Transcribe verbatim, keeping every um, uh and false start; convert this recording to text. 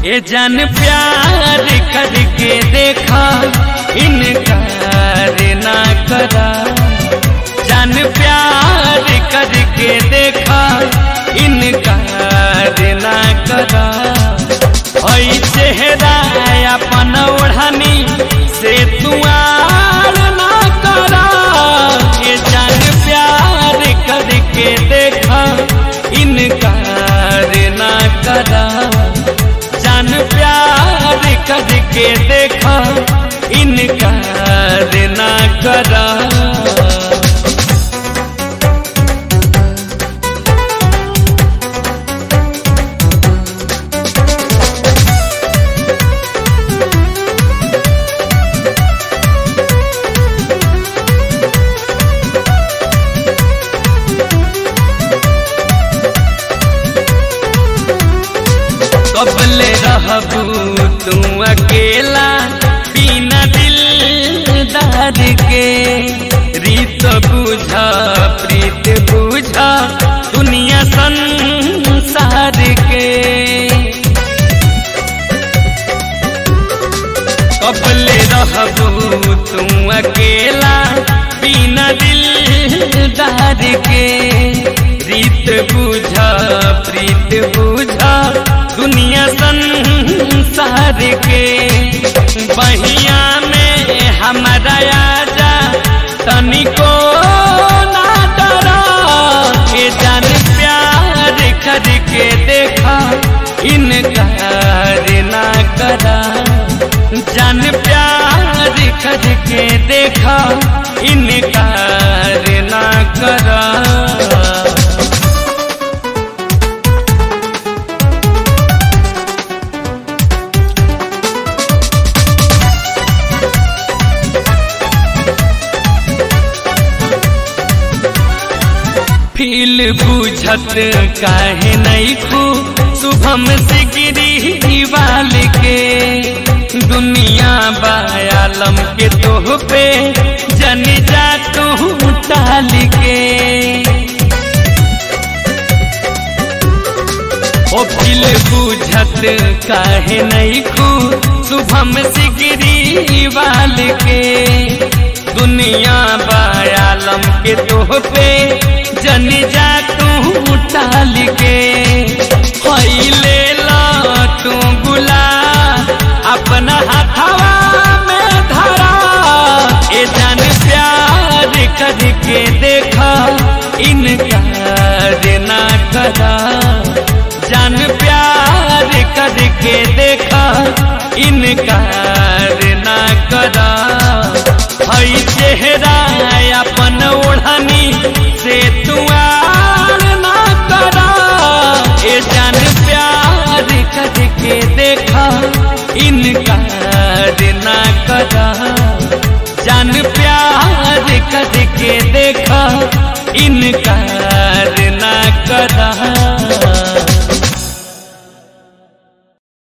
ए जान प्यार करके देखा इनकार ना करा। जान प्यार करके देखा इनकार ना करा। ओई चेहरा अपन ओढ़नी से तुआर ना करा। ए जान प्यार करके देखा इनकार ना करा। जान प्यार करके देखा इनकार ना करा। कबले रहबू तू अकेला बिना दिलदार के। रीत बुझा प्रीत बुझा दुनिया संसार के। कबले रहबू तू अकेला बिना दिलदार के। रीत बुझा प्रीत बुझा दुनिया संसार के। बहिया में हमारा आजा तनिको ना डरा। ए जान प्यार करके देखा इनकार ना करा। जान प्यार करके देखा इनकार ना करा। फील बुझत काहे नहीं खू शुभम से गिरी वाल के। दुनिया बायालम के तोह पे जन जा तू टाल के। ओ फील बुझत काहे नहीं खू शुभम से गिरी वाल के। दुनिया बायालम के तोह पे जन जा तू टाल के। होई ले ला तू गुला अपना हाथवा में धरा। ए जान प्यार करके देखा इनकार ना करा। जान प्यार करके देखा इनकार ना करा। हई चेहरा अपन ओढ़नी से तुआर ना करा। ए जान प्यार करके देखा इनकार ना करा। जान प्यार करके देखा इनकार